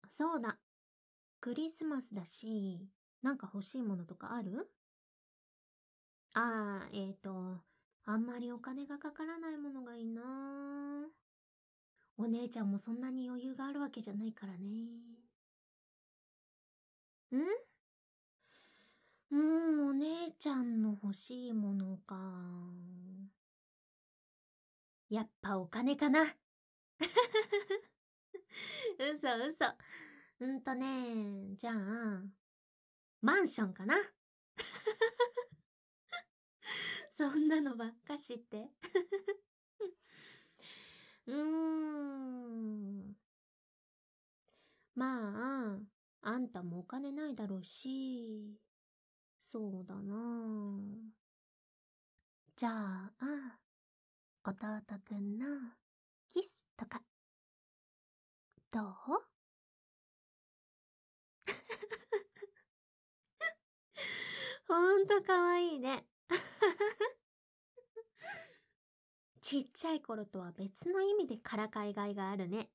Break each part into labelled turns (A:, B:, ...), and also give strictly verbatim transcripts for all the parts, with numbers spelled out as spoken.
A: そうだ。クリスマスだし、なんか欲しいものとかある？ああ、えーと、あんまりお金がかからないものがいいな。お姉ちゃんもそんなに余裕があるわけじゃないからね。んうーん、お姉ちゃんの欲しいものか。やっぱお金かな。嘘嘘。うんとね、じゃあ、マンションかな。そんなのばっかしって。うーん。まあ、あんたもお金ないだろうし、そうだな。じゃあ、弟くんのキスとか、どう？ほんとかわいいね。ちっちゃい頃とは別の意味でからかいがいがあるね。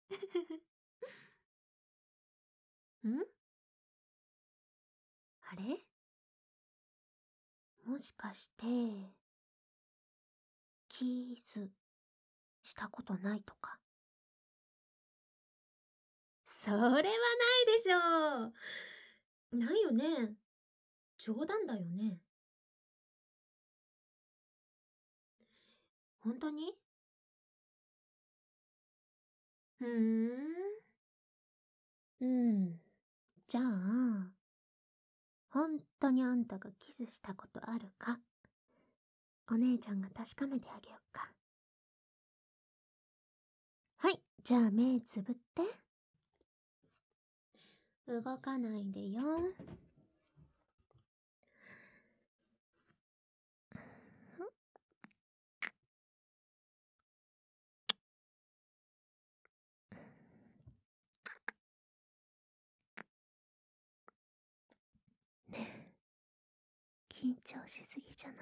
A: ん？あれ？もしかして、キスしたことないとか？それはないでしょう。ないよね。冗談だよね。本当に？ふーん。うん。じゃあ、本当にあんたがキスしたことあるか、お姉ちゃんが確かめてあげよっか。はい、じゃあ目つぶって。動かないでよ。ねえ、緊張しすぎじゃない？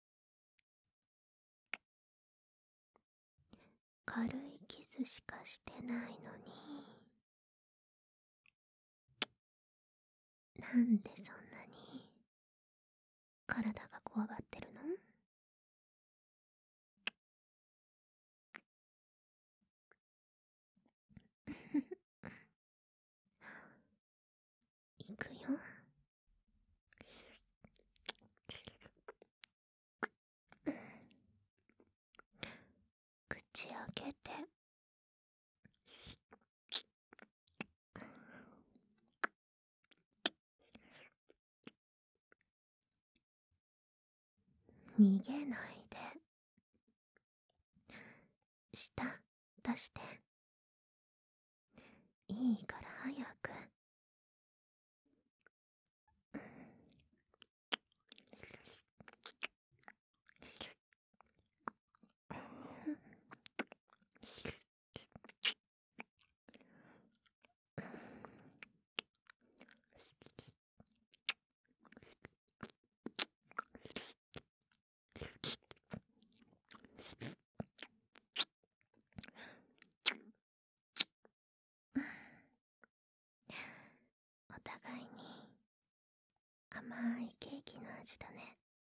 A: 軽いキスしかしてないのに、なんでそんなに体がこわばってるの？いくよ。口開けて。逃げないで。舌出して。いいから早く。お互いに甘いケーキの味だね。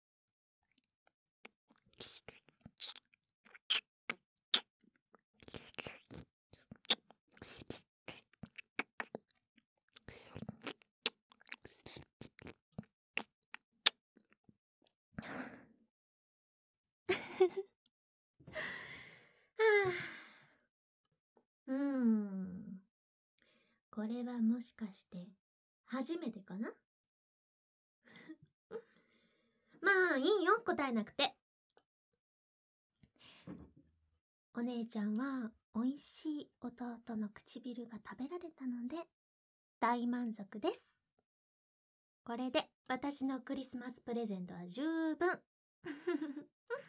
A: はあ、うーん。これはもしかして初めてかな？まあいいよ、答えなくて。お姉ちゃんは美味しい弟の唇が食べられたので大満足です。これで私のクリスマスプレゼントは十分。